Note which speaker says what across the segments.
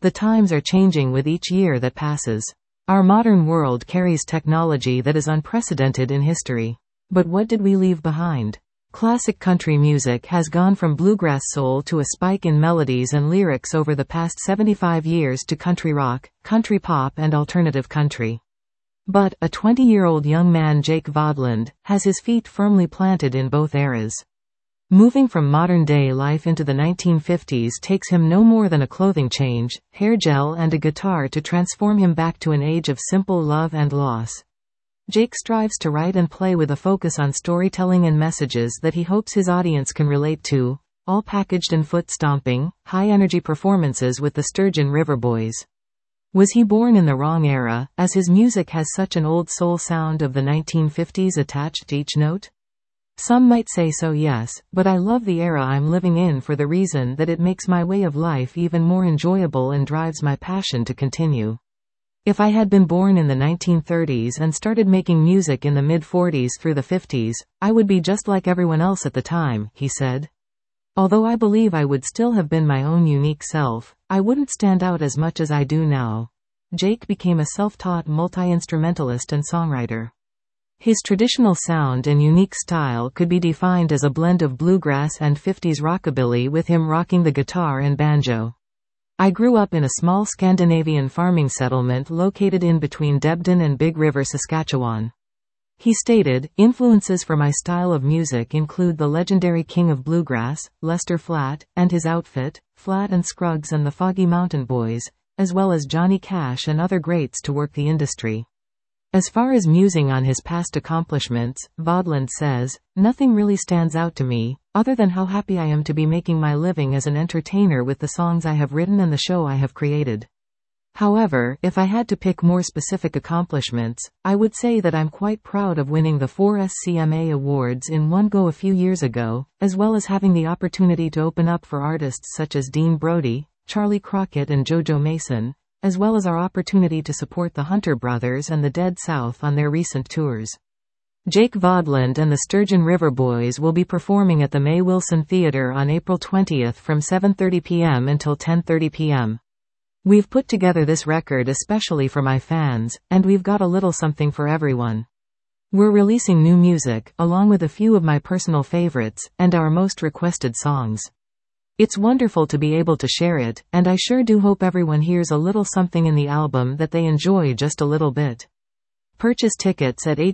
Speaker 1: The times are changing with each year that passes. Our modern world carries technology that is unprecedented in history. But what did we leave behind? Classic country music has gone from bluegrass soul to a spike in melodies and lyrics over the past 75 years to country rock, country pop and alternative country. But, a 20-year-old young man, Jake Vodland, has his feet firmly planted in both eras. Moving from modern-day life into the 1950s takes him no more than a clothing change, hair gel and a guitar to transform him back to an age of simple love and loss. Jake strives to write and play with a focus on storytelling and messages that he hopes his audience can relate to, all packaged in foot-stomping, high-energy performances with the Sturgeon River Boys. Was he born in the wrong era, as his music has such an old soul sound of the 1950s attached to each note? Some might say so, yes, but I love the era I'm living in for the reason that it makes my way of life even more enjoyable and drives my passion to continue. If I had been born in the 1930s and started making music in the mid-40s through the 50s, I would be just like everyone else at the time, he said. Although I believe I would still have been my own unique self, I wouldn't stand out as much as I do now. Jake became a self-taught multi-instrumentalist and songwriter. His traditional sound and unique style could be defined as a blend of bluegrass and 50s rockabilly, with him rocking the guitar and banjo. I grew up in a small Scandinavian farming settlement located in between Debden and Big River, Saskatchewan. He stated, influences for my style of music include the legendary king of bluegrass, Lester Flatt, and his outfit, Flatt and Scruggs and the Foggy Mountain Boys, as well as Johnny Cash and other greats to work the industry. As far as musing on his past accomplishments, Vodland says, nothing really stands out to me, other than how happy I am to be making my living as an entertainer with the songs I have written and the show I have created. However, if I had to pick more specific accomplishments, I would say that I'm quite proud of winning the 4 SCMA Awards in one go a few years ago, as well as having the opportunity to open up for artists such as Dean Brody, Charlie Crockett and JoJo Mason, as well as our opportunity to support the Hunter Brothers and the Dead South on their recent tours. Jake Vodland and the Sturgeon River Boys will be performing at the May Wilson Theatre on April 20th from 7:30 p.m. until 10:30 p.m. We've put together this record especially for my fans, and we've got a little something for everyone. We're releasing new music, along with a few of my personal favorites, and our most requested songs. It's wonderful to be able to share it, and I sure do hope everyone hears a little something in the album that they enjoy just a little bit. Purchase tickets at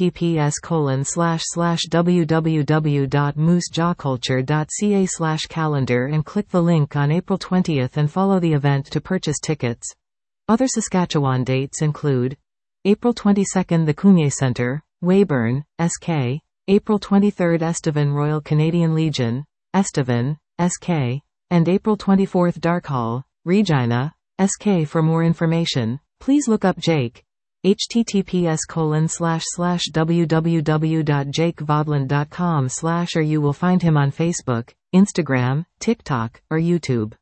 Speaker 1: https://www.moosejawculture.ca/calendar and click the link on April 20th and follow the event to purchase tickets. Other Saskatchewan dates include April 22nd the Counier Centre, Weyburn, SK, April 23rd Estevan Royal Canadian Legion, Estevan, SK, and April 24th Dark Hall, Regina, SK. For more information, please look up Jake. https://www.jakevodland.com/ or you will find him on Facebook, Instagram, TikTok, or YouTube.